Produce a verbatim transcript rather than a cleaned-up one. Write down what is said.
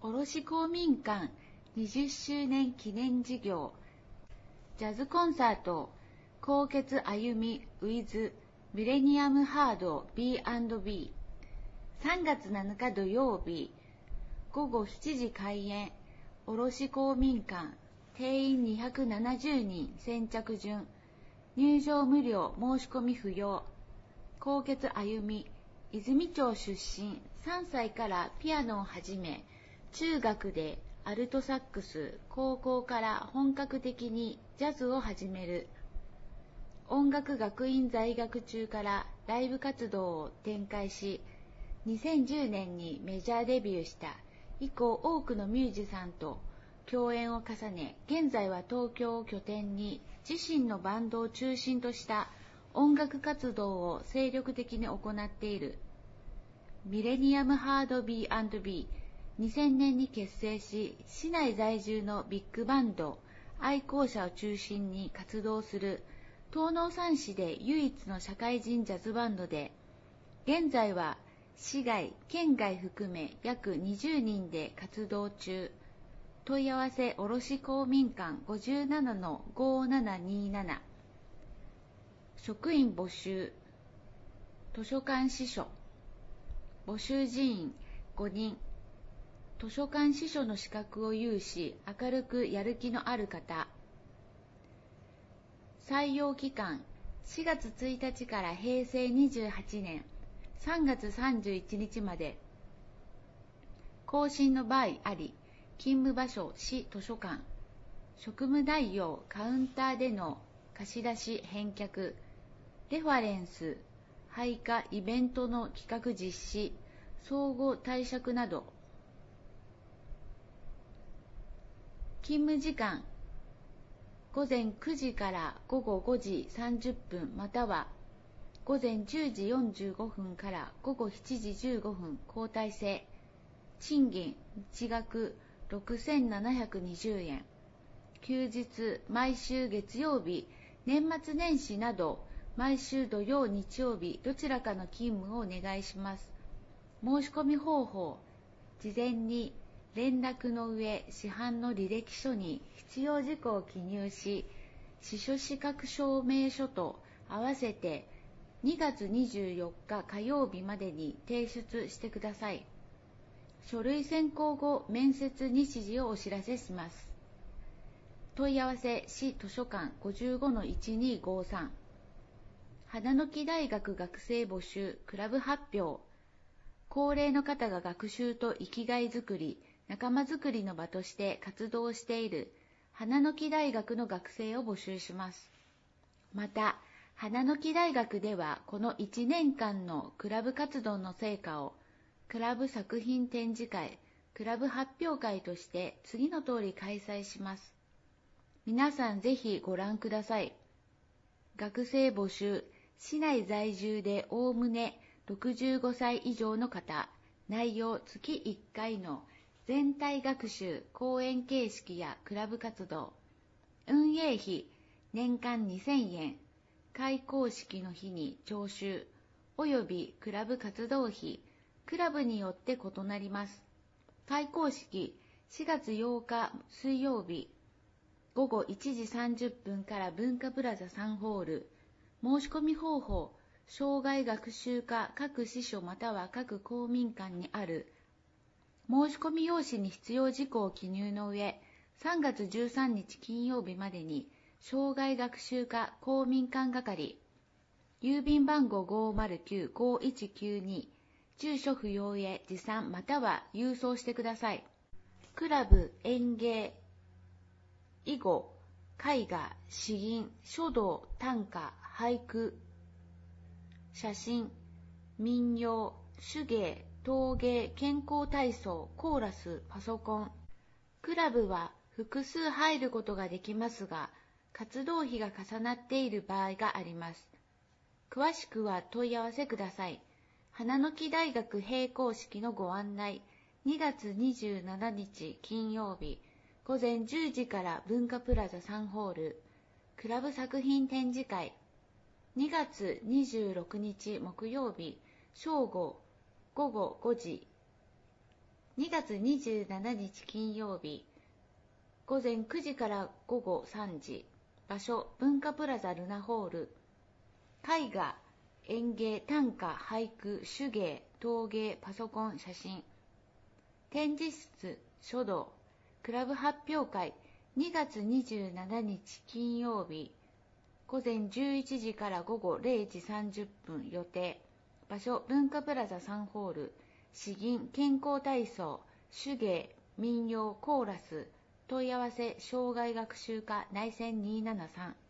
卸公民館にじゅっしゅうねん記念事業ジャズコンサート纐纈あゆみ with ミレニアムハード ビーアンドビー さんがつなのか土曜日ごごしちじ開演卸公民館定員にひゃくななじゅうにん先着順入場無料申し込み不要纐纈あゆみ泉町出身さんさいからピアノを始め中学でアルトサックス高校から本格的にジャズを始める音楽学院在学中からライブ活動を展開しにせんじゅうねんにメジャーデビューした以降多くのミュージシャンと共演を重ね現在は東京を拠点に自身のバンドを中心とした音楽活動を精力的に行っているミレニアムハード ビーアンドビーにせんねんに結成し市内在住のビッグバンド愛好者を中心に活動する東濃三市で唯一の社会人ジャズバンドで現在は市外県外含め約にじゅうにんで活動中問い合わせ卸公民館 ごじゅうななのごーななにーなな 職員募集図書館司書募集人員ごにん図書館司書の資格を有し明るくやる気のある方採用期間しがつついたちからへいせいにじゅうはちねんさんがつさんじゅういちにちまで更新の場合あり勤務場所市図書館職務代用カウンターでの貸し出し返却レファレンス配下イベントの企画実施相互貸借など勤務時間ごぜんくじからごごごじさんじゅっぷんまたはごぜんじゅうじよんじゅうごふんからごごしちじじゅうごふん交代制賃金日額ろくせんななひゃくにじゅうえん休日毎週月曜日年末年始など毎週土曜日曜日どちらかの勤務をお願いします申し込み方法事前に連絡の上市販の履歴書に必要事項を記入し司書資格証明書と合わせてにがつにじゅうよっか火曜日までに提出してください書類選考後面接日時をお知らせします問い合わせ市図書館 ごじゅうごのいちにーごーさん 花の木大学学生募集クラブ発表高齢の方が学習と生きがいづくり仲間づくりの場として活動している花の木大学の学生を募集しますまた花の木大学ではこのいちねんかんのクラブ活動の成果をクラブ作品展示会クラブ発表会として次の通り開催します皆さんぜひご覧ください学生募集市内在住でおおむねろくじゅうごさい以上の方内容月いっかいの全体学習講演形式やクラブ活動運営費年間にせんえん開講式の日に徴収およびクラブ活動費クラブによって異なります開講式しがつようか水曜日ごごいちじさんじゅっぷんから文化プラザさんホール申し込み方法障害学習課各支所または各公民館にある申し込み用紙に必要事項を記入の上さんがつじゅうさんにち金曜日までに障害学習課公民館係郵便番号 ごーまるきゅうごーいちきゅうに 住所不要へ持参または郵送してくださいクラブ演芸囲碁絵画詩吟書道短歌俳句写真民謡手芸陶芸健康体操コーラスパソコンクラブは複数入ることができますが活動費が重なっている場合があります詳しくは問い合わせください花の木大学閉校式のご案内にがつにじゅうしちにち金曜日ごぜんじゅうじから文化プラザさんホールクラブ作品展示会にがつにじゅうろくにち木曜日正午ごごごじにがつにじゅうしちにち金曜日、午前くじから午後さんじ、場所文化プラザルナホール。絵画、演芸、短歌、俳句、手芸、陶芸、パソコン、写真。展示室、書道、クラブ発表会。にがつにじゅうしちにち金曜日、午前じゅういちじから午後れいじさんじゅっぷん予定。場所文化プラザさんホール。詩吟、健康体操、手芸、民謡、コーラス。問い合わせ障害学習課内線にーななさん。